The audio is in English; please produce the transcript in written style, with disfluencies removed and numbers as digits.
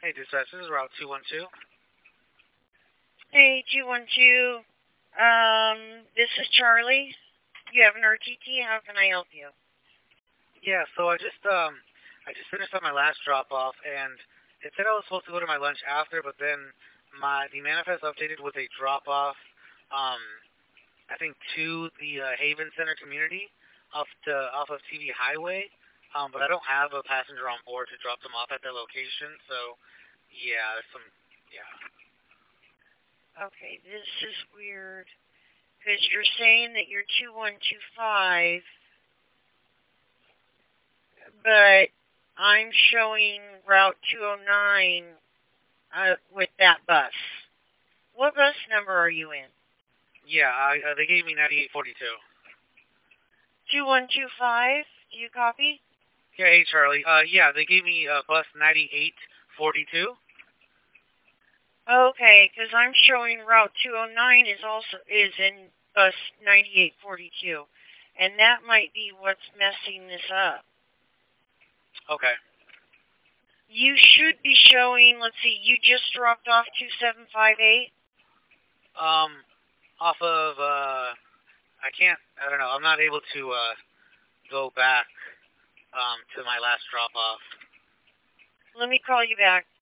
Hey, dispatch, this is Route 212. Hey, 212. This is Charlie. You have an RTT. How can I help you? Yeah, so I just finished up my last drop off, and it said I was supposed to go to my lunch after, but then the manifest updated with a drop off, um, I think to the Haven Center community off of TV Highway. But I don't have a passenger on board to drop them off at their location, so yeah, there's some yeah. Okay, this is weird. Because you're saying that you're 2125, but I'm showing Route 209 with that bus. What bus number are you in? Yeah, they gave me 9842. 2125? Do you copy? Yeah, hey Charlie. Yeah, they gave me bus 9842. Okay, because I'm showing Route 209 is in bus 9842, and that might be what's messing this up. Okay. You should be showing. Let's see. You just dropped off 2758. Um, off of I can't. I don't know. I'm not able to go back to my last drop off. Let me call you back.